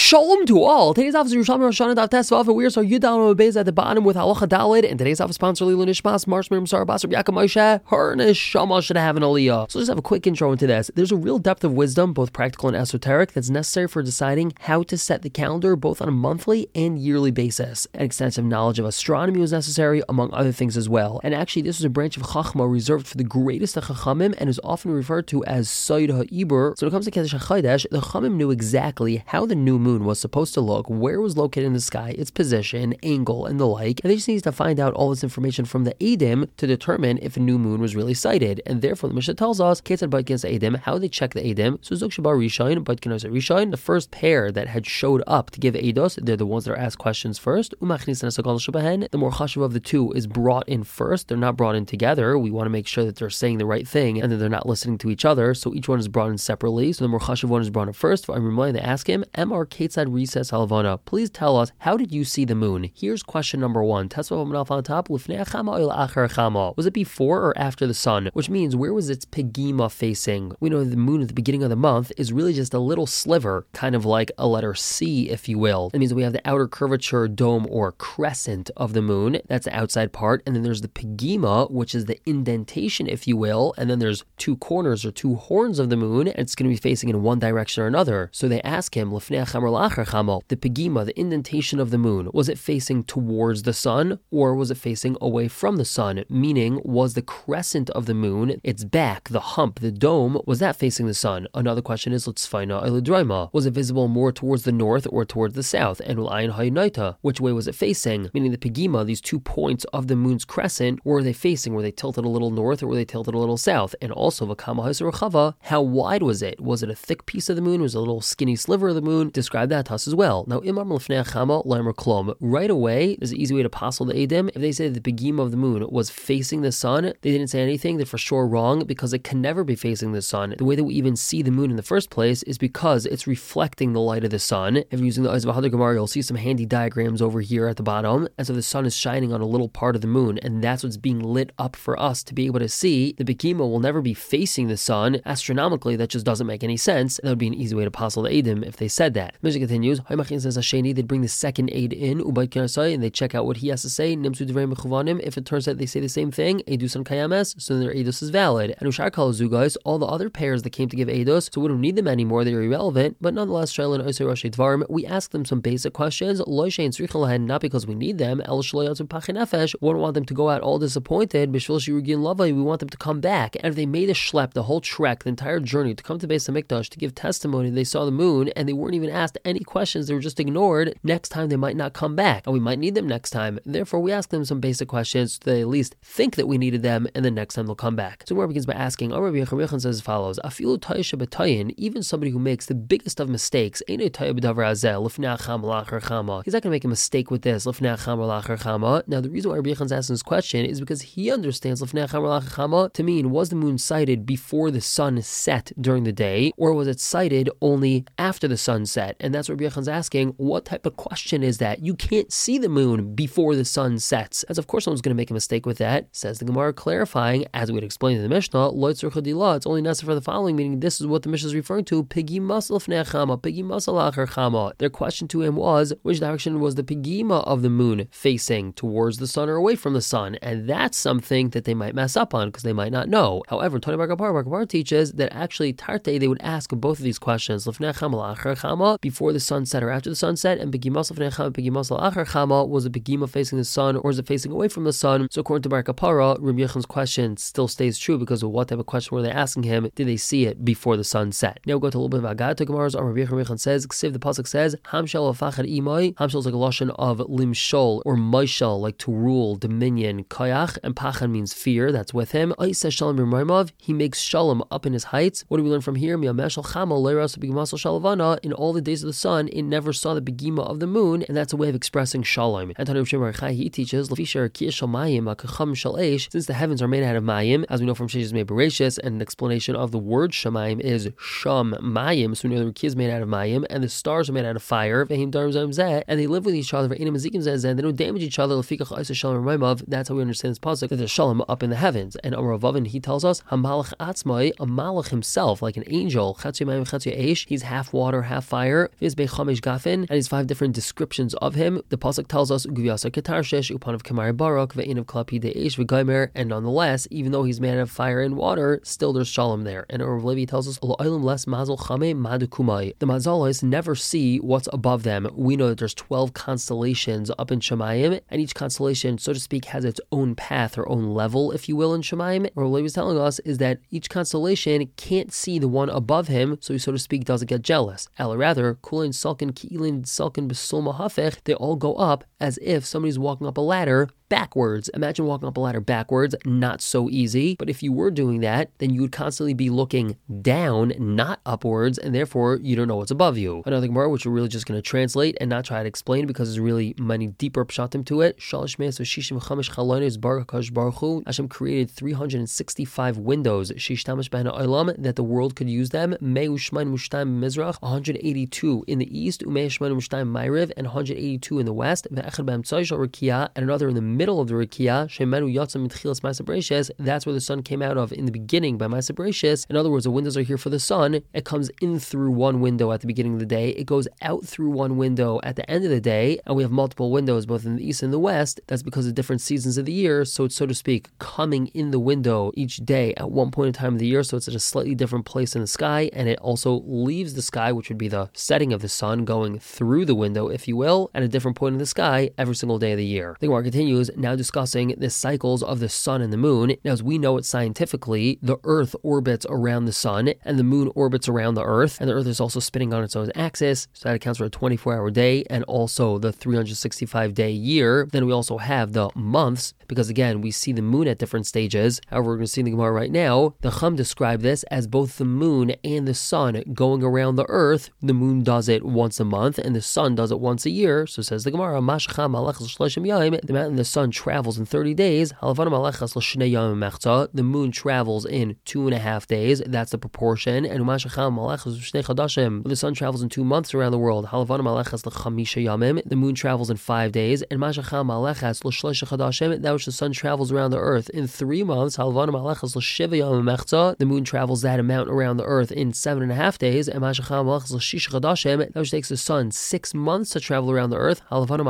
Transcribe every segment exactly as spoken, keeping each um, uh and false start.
Shalom to all. Today's office is Yerushalmi Rosh Hashanah Daf Tesvav, and we are so Yudal Beis at the bottom with Halacha Daled. And today's office sponsor Lilu Nishmas Marsh Miriam Sarah Basar Yaakov Moshe. Her neshama should have an aliyah. So let's just have a quick intro into this. There's a real depth of wisdom, both practical and esoteric, that's necessary for deciding how to set the calendar both on a monthly and yearly basis. An extensive knowledge of astronomy was necessary, among other things as well. And actually, this was a branch of Chachma reserved for the greatest of Chachamim and is often referred to as Soid HaIbur. So when it comes to Kedesh HaChodesh, the Chachamim knew exactly how the new moon was supposed to look, where it was located in the sky, its position, angle, and the like, and they just need to find out all this information from the Eidim to determine if a new moon was really sighted. And therefore, the Mishnah tells us, Ketzad Baitkin Eidim, how they check the Eidim. So Zuk Shabar Rishon, Baitkin Rishon, the first pair that had showed up to give Eidos, they're the ones that are asked questions first. Umachnis Nesakal Shabahen, the more chashuv of the two is brought in first. They're not brought in together. We want to make sure that they're saying the right thing and that they're not listening to each other. So each one is brought in separately. So the more chashuv one is brought in first. I'm reminded to ask him, Emar Ketzad Recess Halavana, please tell us, how did you see the moon? Here's question number one. Tesvav on top. Was it before or after the sun? Which means, where was its pegima facing? We know the moon at the beginning of the month is really just a little sliver, kind of like a letter C, if you will. That means we have the outer curvature, dome, or crescent of the moon. That's the outside part. And then there's the pegima, which is the indentation, if you will. And then there's two corners or two horns of the moon, and it's going to be facing in one direction or another. So they ask him, the pegima, the indentation of the moon, was it facing towards the sun or was it facing away from the sun? Meaning, was the crescent of the moon, its back, the hump, the dome, was that facing the sun? Another question is, let's find out, was it visible more towards the north or towards the south? And which way was it facing? Meaning the pegima, these two points of the moon's crescent, where were they facing? Were they tilted a little north or were they tilted a little south? And also, how wide was it? Was it a thick piece of the moon? Was it a little skinny sliver of the moon? Describe that to us as well. Now, right away, there's an easy way to passel the Eidim. If they say the pegima of the moon was facing the sun, they didn't say anything, they're for sure wrong, because it can never be facing the sun. The way that we even see the moon in the first place is because it's reflecting the light of the sun. If you're using the eyes of Hadar Gemara, you'll see some handy diagrams over here at the bottom. And so the sun is shining on a little part of the moon, and that's what's being lit up for us to be able to see. The pegima will never be facing the sun. Astronomically, that just doesn't make any sense. That would be an easy way to passel the Eidim if they said that. Mishnah continues, they'd bring the second aid in, and they check out what he has to say. If it turns out they say the same thing, Eidusan Kayames, so their Eidos is valid. And Ushar Kal Zugais, all the other pairs that came to give Eidos, so we don't need them anymore, they're irrelevant, but nonetheless, we ask them some basic questions, not because we need them, we don't want them to go out all disappointed, we want them to come back. And if they made a schlep, the whole trek, the entire journey to come to Beis HaMikdash to give testimony, they saw the moon, and they weren't even asked any questions, they were just ignored, next time they might not come back, and we might need them next time. Therefore, we ask them some basic questions so they at least think that we needed them, and then next time they'll come back. So Gemara begins by asking, Rabbi Yochanan says as follows, even somebody who makes the biggest of mistakes, he's not going to make a mistake with this. Now, the reason why Rabbi Yochanan is asking this question is because he understands to mean, was the moon sighted before the sun set during the day, or was it sighted only after the sun set? And that's what Rabbi Yochanan is asking. What type of question is that? You can't see the moon before the sun sets. As of course someone's going to make a mistake with that. Says the Gemara, clarifying, as we would explain in the Mishnah, it's only necessary for the following, meaning this is what the Mishnah is referring to. Their question to him was, which direction was the pegima of the moon facing, towards the sun or away from the sun? And that's something that they might mess up on because they might not know. However, Tony Bar Kapar teaches that actually Tarte, they would ask both of these questions, before the sunset or after the sunset, and Begimas Lefnei Begimas La'achar Chama, was the Begima facing the sun or is it facing away from the sun? So according to Bar Kapara, Rabbi Yochanan's question still stays true because of what type of question were they asking him? Did they see it before the sun set? Now we'll go to a little bit of Agad to Gemara's. Rabbi Yochan says, Ksiv, the pasuk says, Hamshel Afachad Imai. Hamshel is like a lashon of limshol or maishal, like to rule, dominion, kayach, and pachan means fear. That's with him. Aiseh Shalom B'Raimav. He makes shalom up in his heights. What do we learn from here? Miyameshal Chama Leiras Begimasal Shalavana. In all the days of the sun, it never saw the begima of the moon, and that's a way of expressing shalom. And Tanu Shemar Chai, he teaches, Lefisher Kiyashal Mayim Akacham Shal Eish. Since the heavens are made out of mayim, as we know from Sheshes Mei Bereshis, and an explanation of the word shamayim is sham mayim. So we know the Riki is made out of mayim, and the stars are made out of fire. Vehim Darim Zayim Zeh, and they live with each other. V'Einam Mazikim Zeh Zeh. They don't damage each other. Lefikach Aiseh Shalom B'Raimav. That's how we understand this pasuk, that there's shalom up in the heavens. And Amar Avavin, he tells us, Hamalach Atzmai, a malach himself, like an angel. Chatzia Mayim Chatzia Eish. He's half water, half fire. Viz Bechamesh Gafin, and his five different descriptions of him. The pasuk tells us Ugvyasa Ketarshesh Upan of Kamar Barak Ve'in of Klapi De'esh V'Gaimer, and nonetheless, even though he's made out of fire and water, still there's shalom there. And Rav Levi tells us L'olam les Mazal Chame Madukumai. The Mazalis never see what's above them. We know that there's twelve constellations up in Shemayim, and each constellation, so to speak, has its own path or own level, if you will, in Shemayim. What Rav Levi is telling us is that each constellation can't see the one above him, so he, so to speak, doesn't get jealous. Ella rather, Kulin Salkin Ki'ilin Salkin Besulma Hafech, they all go up as if somebody's walking up a ladder backwards. Imagine walking up a ladder backwards, not so easy. But if you were doing that, then you would constantly be looking down, not upwards, and therefore you don't know what's above you. Another Gemara, which we're really just going to translate and not try to explain because there's really many deeper pshatim to it. Shalosh me'as v'shishim v'chamesh chalonos baruch HaKadosh Baruch Hu. Hashem created three hundred sixty-five windows, shishtamash b'hana olam, that the world could use them. Me'u shmain mushtaim mizrach, one hundred eighty-two in the east, u'mei shmain mushtaim ma'ariv, and one hundred eighty-two in the west, ve'echad b'amtzai shal rikiah, and another in the middle of the Rikiah, Shemenu Yatzam Mitchilas Ma'aseh Bereishis, that's where the sun came out of in the beginning by Ma'aseh Bereishis. In other words, the windows are here for the sun. It comes in through one window at the beginning of the day. It goes out through one window at the end of the day, and we have multiple windows both in the east and the west. That's because of different seasons of the year, so it's, so to speak, coming in the window each day at one point in time of the year, so it's at a slightly different place in the sky, and it also leaves the sky, which would be the setting of the sun, going through the window, if you will, at a different point in the sky every single day of the year. The Gemara continues, now discussing the cycles of the sun and the moon. Now, as we know it scientifically, the earth orbits around the sun and the moon orbits around the earth, and the earth is also spinning on its own axis, so that accounts for a twenty-four hour day and also the three hundred sixty-five day year. Then we also have the months, because again, we see the moon at different stages. However, we're going to see in the Gemara right now, the Chum describe this as both the moon and the sun going around the earth. The moon does it once a month and the sun does it once a year. So says the Gemara, the mountain, the sun travels in thirty days. The moon travels in two and a half days. That's the proportion. And the sun travels in two months around the world. The moon travels in five days. And that which the sun travels around the earth in three months. The moon travels that amount around the earth in seven and a half days. And that which takes the sun six months to travel around the earth.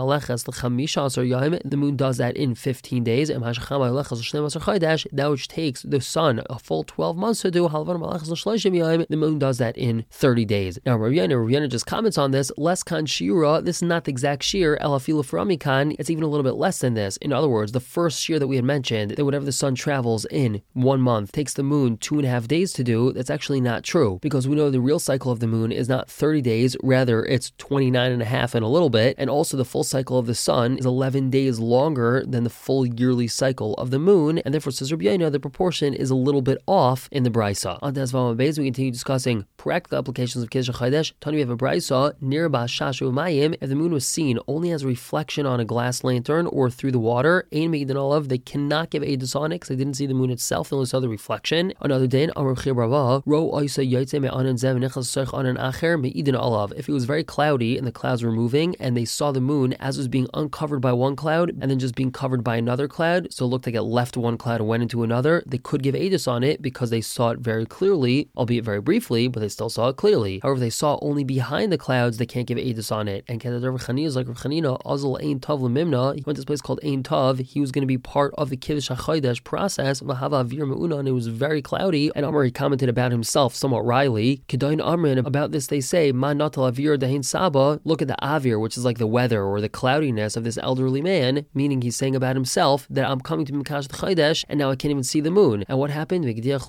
The moon does that in fifteen days. And that which takes the sun a full twelve months to do, the moon does that in thirty days. Now, Rav Yana, Rav Yana just comments on this, less kan shira, this is not the exact shear, elafilu faramikan, it's even a little bit less than this. In other words, the first shear that we had mentioned, that whatever the sun travels in one month takes the moon two and a half days to do, that's actually not true, because we know the real cycle of the moon is not thirty days, rather it's twenty-nine and a half and a little bit, and also the full cycle of the sun is eleven days longer than the full yearly cycle of the moon, and therefore, says Rabbi Yaina, the proportion is a little bit off in the Brisa. On Tezvav Beis, we continue discussing practical applications of Kiddush Chodesh. Tani, we have a Brisa, near Ba'ashashu Mayim, if the moon was seen only as a reflection on a glass lantern or through the water, Ein Meidin Olav, they cannot give Eidus on it because they didn't see the moon itself, unless other reflection. Another day, Amar Chir Brava, Ro Oisa Yaitze Me'anan Zem Nechas Soich Anan Acher Meidin Olav. If it was very cloudy and the clouds were moving and they saw the moon as it was being uncovered by one cloud and then just being covered by another cloud, so it looked like it left one cloud and went into another, they could give Eidus on it because they saw it very clearly, albeit very briefly, but they still saw it clearly. However, they saw only behind the clouds, they can't give Eidus on it. And Rav Chanina is like Rav Chanina, Azal Ein Tav Lemimna, he went to this place called Ein Tav, he was going to be part of the Kiddush HaChodesh process, V'hava Avir Me'una, and it was very cloudy, and Amar, he commented about himself somewhat wryly, Kedain Amrin, about this they say, Ma Natal Avir Dahin Saba, look at the Avir, which is like the weather or the cloudiness of this elderly man, meaning he's saying about himself that I'm coming to Mikash Chodesh and now I can't even see the moon. And what happened?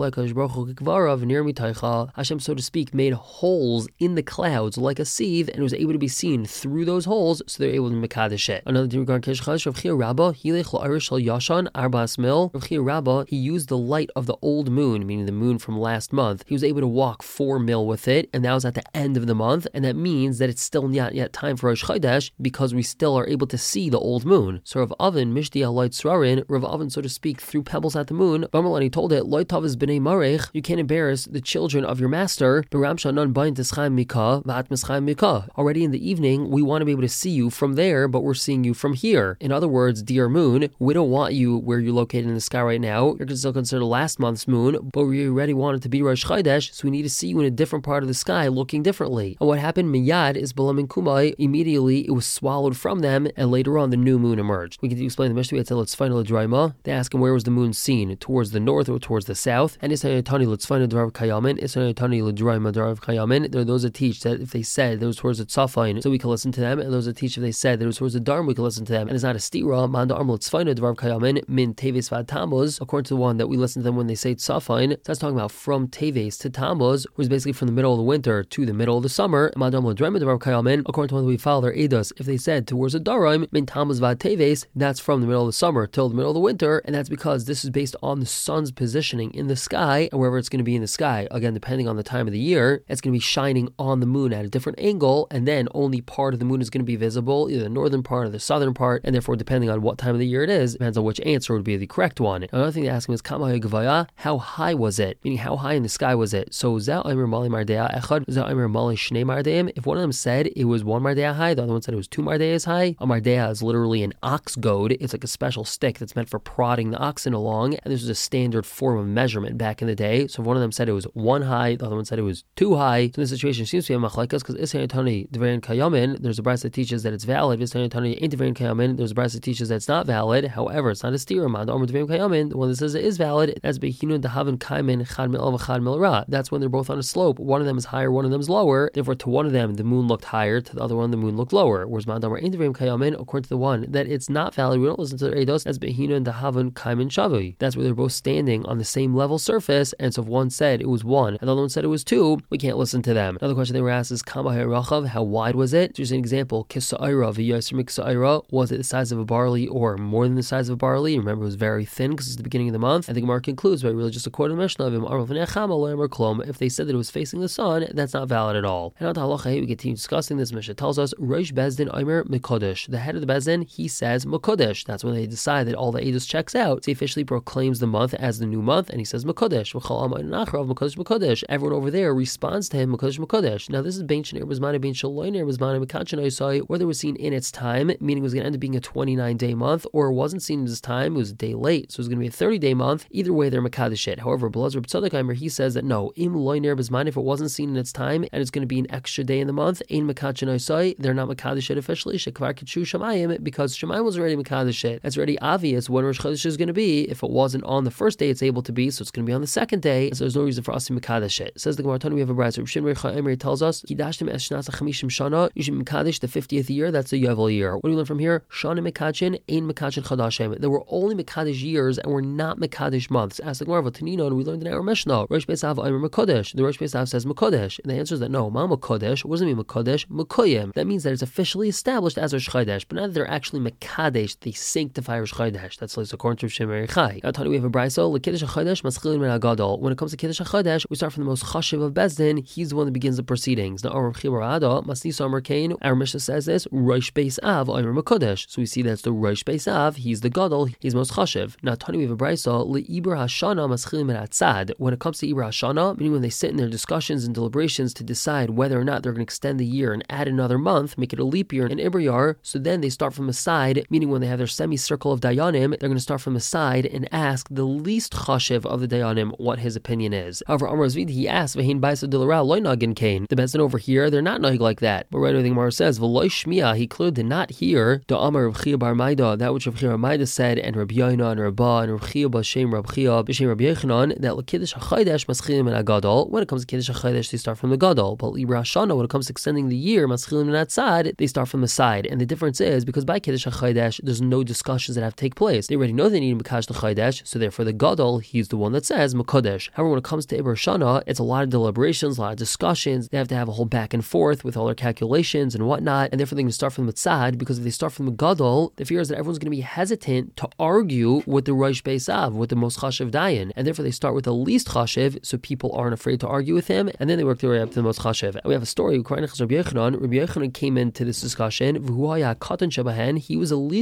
Hashem, so to speak, made holes in the clouds like a sieve, and it was able to be seen through those holes, so they're able to Mekadesh it. Another thing regarding Kiddush Chodesh, Rav Chia Rabbah, Hilech La'arish Shal Yashan Arbas Mil. Rav Chia Rabbah, he used the light of the old moon, meaning the moon from last month. He was able to walk four mil with it, and that was at the end of the month, and that means that it's still not yet time for Rosh Chodesh because we still are able to see the old moon. So Rav Avin Mishdi Aloit Srarin, Rav Avin, so to speak, threw pebbles at the moon. Vamalani told it, Loit Tav is b'nei marech, you can't embarrass the children of your master. Already in the evening, we want to be able to see you from there, but we're seeing you from here. In other words, dear moon, we don't want you where you're located in the sky right now. You're still considered last month's moon, but we already want it to be Rosh Chodesh, so we need to see you in a different part of the sky looking differently. And what happened, Miyad is Balamin Kumai, immediately it was swallowed from them, and later on the new moon emerged. We can explain the Mishnah until it's final Draima. They ask him where was the moon seen, towards the north or towards the south. And Isayatani Litzfana Darav Kayamin, Isayatani Lidraima Darav Kayamin. There are those that teach that if they said there was towards the Tzafain, so we can listen to them, and those that teach if they said there was towards the Dharm, we can listen to them. And it's not a stira, Manda Arm Litzfana Darav Kayamin, Min Teves Vad Tammuz, according to the one that we listen to them when they say Tzafain. So that's talking about from Teves to Tammuz, which is basically from the middle of the winter to the middle of the summer. Manda Arm Lidraima Darav Kayamin, according to the one that we follow their Eidos, if they said towards the Dharm, Min Tammuz Vad Teves, that's from the middle of the summer till the middle of the winter, and that's because this is based on the sun's positioning in the sky, and wherever it's going to be in the sky, again, depending on the time of the year, it's going to be shining on the moon at a different angle, and then only part of the moon is going to be visible, either the northern part or the southern part, and therefore, depending on what time of the year it is, depends on which answer would be the correct one. Another thing to ask him is, Kama Gavaya, how high was it? Meaning, how high in the sky was it? So, Zeh Aimer Mali Mardea Echad, Zeh Aimer Mali Shnei Mardeim, if one of them said it was one Mardea high, the other one said it was two Mardeas high, a Mardea is literally an ox goad. It's like a special stick that's meant for prodding the oxen along, and this was a standard form of measurement back in the day. So if one of them said it was one high, the other one said it was two high. So in this situation, it seems to be a machlekes because Isayatani Devarin Kayamin, there's a brayso that teaches that it's valid. Isayatani ain't Devarin Kayamin, there's a brayso that teaches that it's not valid. However, it's not a stira. Manda Amar Devarin Kayamin, the one that says it is valid, that's Behinu Dahavin Kaimin Chad Mil Av Chad Mil Ra. That's when they're both on a slope. One of them is higher, one of them is lower. Therefore, to one of them, the moon looked higher, to the other one, the moon looked lower. Whereas Manda Amar ain't Devarin Kayamin, according to the one that it's not valid, we don't listen to their Eidos, that's Behinu and Dahavin Kaimin Shavi. That's where they're both standing on the same level surface, and so if one said it was one and the other one said it was two, we can't listen to them. Another question they were asked is Kama Ha'irachav, how wide was it? Just an example, Kisa'ira v'yasir mik'sa'ira, was it the size of a barley or more than the size of a barley? Remember, it was very thin because it's the beginning of the month. I think Mark concludes by really just a quote of the Mishnah of him, if they said that it was facing the sun, that's not valid at all. And on the halacha, we continue discussing this. Mishnah tells us, Rosh Bezdin Aimer Mekodesh, the head of the Bezdin, he says Mekodesh. That's when they decide that all the Eidos checks out. So he officially proclaims the month as the new month, and he says Mekodesh. Everyone over there responds to him Mekodesh Mekodesh. Now this is Bein Shnei Bezmana Bein Shaloiner Bezmana Mekachin Isai, whether it was seen in its time, meaning it was going to end up being a twenty-nine day month, or it wasn't seen in its time, it was a day late, so it was going to be a thirty day month. Either way, they're Mekadesh it. However, Belazar B'Tzaddikheimer, he says that no, Im Loiner Bezmana, if it wasn't seen in its time and it's going to be an extra day in the month, Ein Mekachin Isai, they're not Mekadesh it officially. Shekvar Kichu Shamayim, because Shamayim was already Mekadesh it. It's already obvious when Rosh Chodesh is going to be. If it wasn't on the first day, it's able to be, so it's going to be on the second day. So there's no reason for us to Mekadesh it. Says the Gemara, we have a brayso. Rav Shimon Bar Yochai tells us, Kidashtim es shnasa chamishim shana, you should Mekadesh the fiftieth year. That's the Yovel year. What do we learn from here? Shana Mekachin, Ein Mekachin Chadashem. There were only Mekadesh years and were not Mekadesh months. Ask the Gemara, Tanino, and we learned in our Mishnah. Rosh Beisav Aimer Mekodesh. The Rosh Beisav says Mekodesh, and the answer is that no, Ma Mekodesh. What does it mean Mekodesh? Mekoyim. That means that it's officially established as Rosh Chodesh, but not that they're actually Mekadesh. They sanctify Rosh Chodesh. That's like according to Rav Shimon Bar Yochai. Now, Tani, we have a brayso. L'Kiddush HaChodesh Maschilin Min HaGadol. When it comes to Kiddush HaChodesh, we start from the most chashiv of Bezdin. He's the one that begins the proceedings. Now, our our Mishnah says this, Rosh Beis Av Aimer Mekodesh. So we see that's the Rosh Beis Av. He's the Gadol. He's most chashiv. Now, Tani, we have a brayso. L'Ibra Hashana Maschilin Min HaTzad. When it comes to Ibra Hashana, meaning when they sit in their discussions and deliberations to decide whether or not they're going to extend the year and add another month, make it a leap year in Ibra Yar, so then they start from a side, meaning when they have their semicircle of Dayanim, they're going to start from a side and ask the least chashiv of the Dayanim what his opinion is. However, Amar Zvid, he asks, V'hein Baisa Dilara Loy Nagin Kain. The Bezdin over here, they're not nagig like that. But right away, the Gemara says, V'loy Shmiya, he clearly did not hear the Amar Rav Chia Bar Maida, that which Rav Chia Bar Maida said, and Rabbi Yoina and Rabbah and Rav Chia B'Shem Rav Chia B'Shem Rabbi Yechanan, that L'Kiddush HaChodesh Maschilim Min HaGadol. When it comes to Kiddush HaChodesh, they start from the Gadol. But Ibra Hashana, when it comes to extending the year, Maschilim Min HaTzad, they start from the side. And the difference is, because by Kiddush HaChodesh, there's no discussions that have to take place. They already know they need Mekadesh the Chodesh, so therefore the Gadol, he's the one that says Mekodesh. However, when it comes to Ibra Hashana, it's a lot of deliberations, a lot of discussions. They have to have a whole back and forth with all their calculations and whatnot, and therefore they're going to start from the Tzad, because if they start from the Gadol, the fear is that everyone's going to be hesitant to argue with the Rosh Beis Av, with the most chashiv dayan, and therefore they start with the least chashiv, so people aren't afraid to argue with him, and then they work their way up to the most chashiv. And we have a story, Rabbi Yochanan, Rabbi Yochanan came into this discussion, he was the least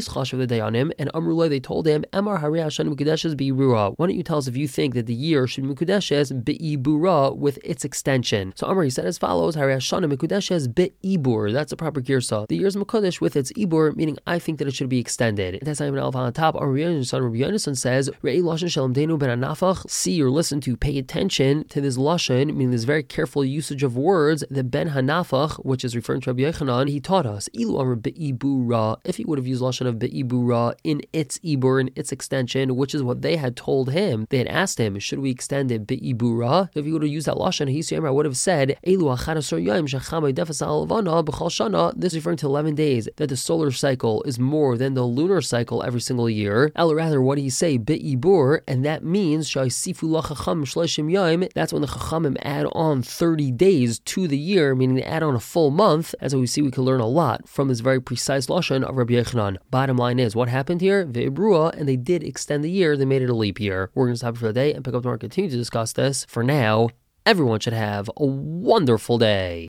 least chashav the dayanim, and Amrullah they told him, Emar Hari Hashanim Mekudeshes Be'ibura. Why don't you tell us if you think that the year should be Mekudeshes Be'ibura with its extension? So Amr he said as follows: Hari Hashanim Mekudeshes Be'ibur. That's a proper girsa. The year is Mekudesh with its ibur, meaning I think that it should be extended. That's not even Alpha on top. Amr son Rabbi Yonason says, Re'i lashon shalom denu ben anafach. See or listen to, pay attention to this lashon, meaning this very careful usage of words. The ben hanafach, which is referring to Rabbi Yochanan, he taught us. Ilu Amr Be'ibura. If he would have used lashon of Be'ibura in its ibur, in its extension, which is what they had told him, they had asked him, should we extend it Be'ibura? If he would have used that lashon, he would have said, Elu achadasor yom shachamay defas alavana b'chal shana. This is referring to eleven days, that the solar cycle is more than the lunar cycle every single year. Or rather, what do you say? Be'ibur, and that means shaysifu lachacham shloshim yom. That's when the chachamim add on thirty days to the year, meaning they add on a full month. As we see, we can learn a lot from this very precise lashon of Rabbi Yochanan. Bottom line is, what happened here? Ve'ibruah, and they did extend the year. They made it a leap year. We're going to stop for the day and pick up tomorrow and continue to discuss this. For now, everyone should have a wonderful day.